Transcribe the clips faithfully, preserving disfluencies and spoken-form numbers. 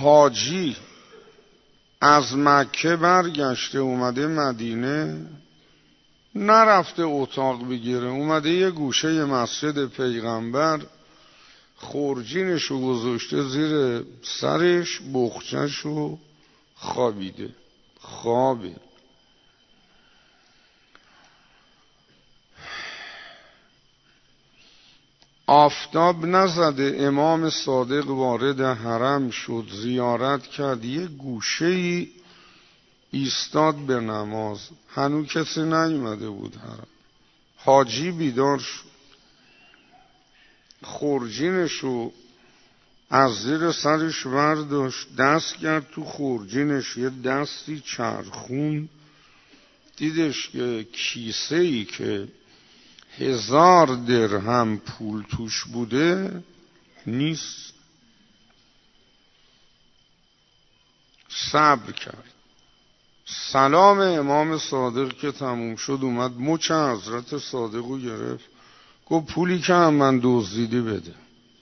حاجی از مکه برگشته اومده مدینه، نرفته اتاق بگیره، اومده یه گوشه مسجد پیغمبر خورجینشو گذاشته زیر سرش، بخچه‌شو خوابیده. خوابه. آفتاب نزده امام صادق وارد حرم شد، زیارت کرد، یه گوشه‌ای ایستاد به نماز. هنوز کسی نیومده بود حرم. حاجی بیدار شد، خورجینشو از زیر سرش برداشت، دست کرد تو خورجینش، یه دستی چرخون، دیدش که کیسه ای که هزار درهم پول توش بوده نیست. صبر کرد. سلام امام صادق که تموم شد اومد مچ حضرت صادق رو گرفت، گفت پولی که هم من دزدیدی بده.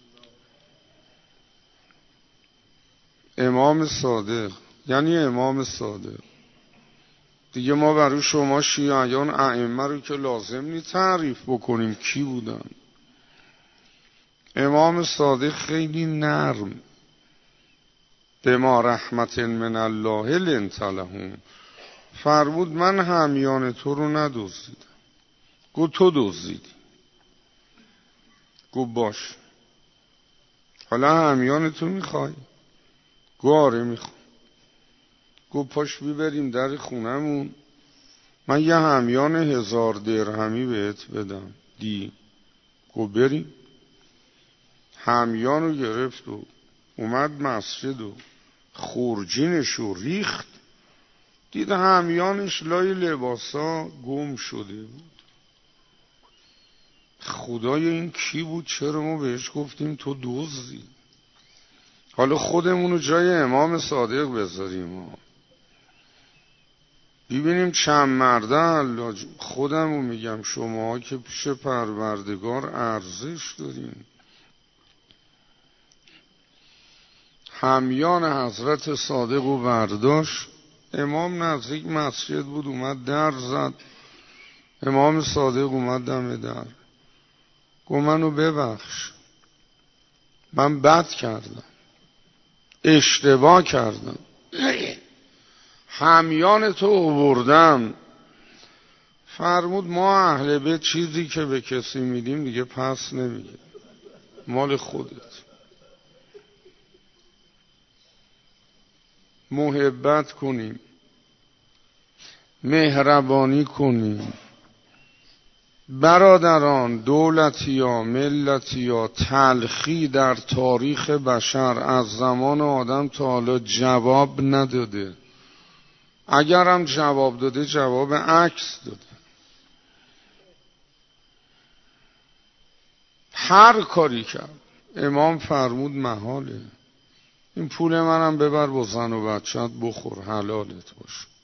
امام صادق یعنی امام صادق دیگه. ما برای شما شیعیان ائمه رو که لازم نیست تعریف بکنیم کی بودن. امام صادق خیلی نرم، به ما رحمت من الله لنت لهم، فرمود من همیان تو رو ندزدیدم. گفت تو دزدیدی. گفت باش، حالا همیان تو میخوای؟ گفت آره میخوام. گفت پاش بیبریم در خونمون، من یه همیان هزار درهمی بهت بدم دی. گفت بریم. همیان رو گرفت و اومد مسجد و خورجینش رو ریخت، دید همیانش لای لباسا گم شده بود. خدای این کی بود؟ چرا ما بهش گفتیم تو دزدی؟ حالا خودمونو جای امام صادق بذاریم، ببینیم چند مرده. خودمو میگم، شما که پیش پروردگار ارزش دارین. همیان حضرت صادق و برداشت، امام نزدیک مسجد بود، اومد در زد. امام صادق اومد دم در، گفت منو ببخش، من بد کردم، اشتباه کردم، همیان تو آوردم. فرمود ما اهل بیت چیزی که به کسی میدیم دیگه پس نمیگه، مال خودت. محبت کنیم، مهربانی کنیم. برادران، دولتیا، ملتیا، تلخی در تاریخ بشر از زمان آدم تا حالا جواب نداده. اگرم جواب داده جواب عکس داده. هر کاری کرد امام فرمود محاله. این پول منم ببر با زن و بچت بخور، حلالت باشه.